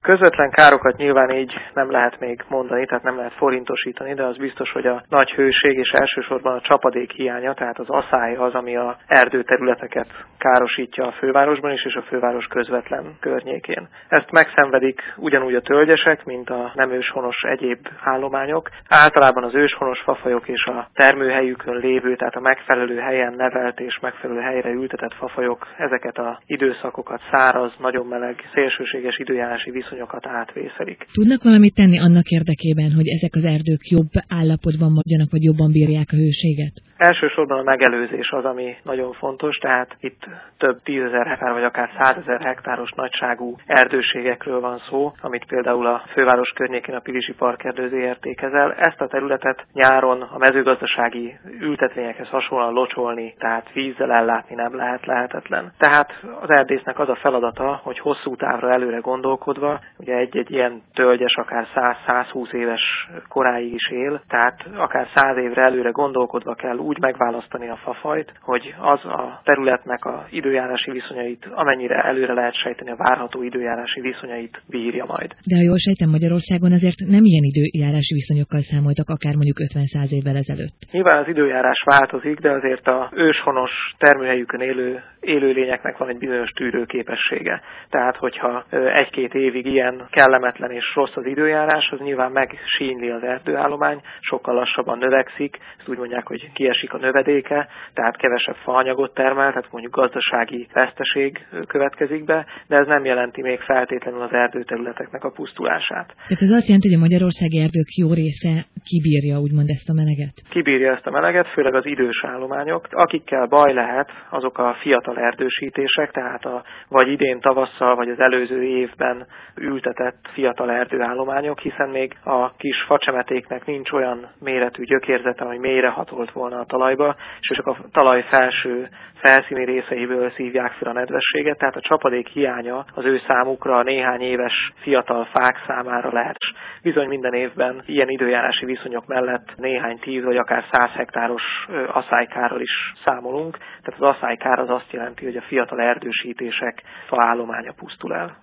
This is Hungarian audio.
Közvetlen károkat nyilván így nem lehet még mondani, tehát nem lehet forintosítani, de az biztos, hogy a nagy hőség és elsősorban a csapadék hiánya, tehát az aszály az, ami a erdőterületeket károsítja a fővárosban is, és a főváros közvetlen környékén. Ezt megszenvedik ugyanúgy a tölgyesek, mint a nem őshonos egyéb állományok. Általában az őshonos fafajok és a termőhelyükön lévő, tehát a megfelelő helyen nevelt és megfelelő helyre ültetett fafajok ezeket az időszakokat, száraz, nagyon meleg, szélsőséges időjárási viszonyokat átvészelik. Tudnak valamit tenni annak érdekében, hogy ezek az erdők jobb állapotban maradjanak, vagy jobban bírják a hőséget? Elsősorban a megelőzés az, ami nagyon fontos, tehát itt több 10 000 hektár vagy akár 100 000 hektáros nagyságú erdőségekről van szó, amit például a főváros környékén a Pilisi Parkerdő Zrt. Kezel. Ezt a területet nyáron a mezőgazdasági ültetvényekhez hasonlóan locsolni, tehát vízzel ellátni nem lehetetlen. Tehát az erdésznek az a feladata, hogy hosszú távra előre gondolkodva, ugye egy ilyen tölgyes akár 100-120 éves koráig is él, tehát akár 100 évre előre gondolkodva kell úgy megválasztani a fafajt, hogy az a területnek a időjárási viszonyait, amennyire előre lehet sejteni a várható időjárási viszonyait bírja majd. De ha jól sejtem, Magyarországon azért nem ilyen időjárási viszonyokkal számoltak, akár mondjuk 50-100 évvel ezelőtt. Nyilván az időjárás változik, de azért az őshonos termőhelyükön élő élőlényeknek van egy bizonyos tűrőképessége. Tehát, hogyha 1-2 évig ilyen kellemetlen és rossz az időjárás, az nyilván megsínli az erdőállomány, sokkal lassabban növekszik, ezt úgy mondják, hogy kiesik a növedéke, tehát kevesebb faanyagot termel, tehát mondjuk gazdasági veszteség következik be, de ez nem jelenti még feltétlenül az erdőterületeknek a pusztulását. Tehát ez azt jelenti, hogy a magyarországi erdők jó része kibírja úgymond ezt a meleget? Kibírja ezt a meleget, főleg az idős állományok. Akikkel baj lehet, azok a fiatal erdősítések, tehát vagy idén tavasszal, vagy az előző évben ültetett fiatal erdőállományok, hiszen még a kis facsemetéknek nincs olyan méretű gyökérzete, ami mélyre hatolt volna a talajba, és csak a talaj felső felszíni részeiből szívják fel a nedvességet, tehát a csapadék hiánya az ő számukra a néhány éves fiatal fák számára lehet. Bizony minden évben ilyen időjárási viszonyok mellett néhány 10 vagy akár 100 hektáros aszálykárral is számolunk, tehát az aszálykár az azt jelenti, hogy a fiatal erdősítések faállománya pusztul el.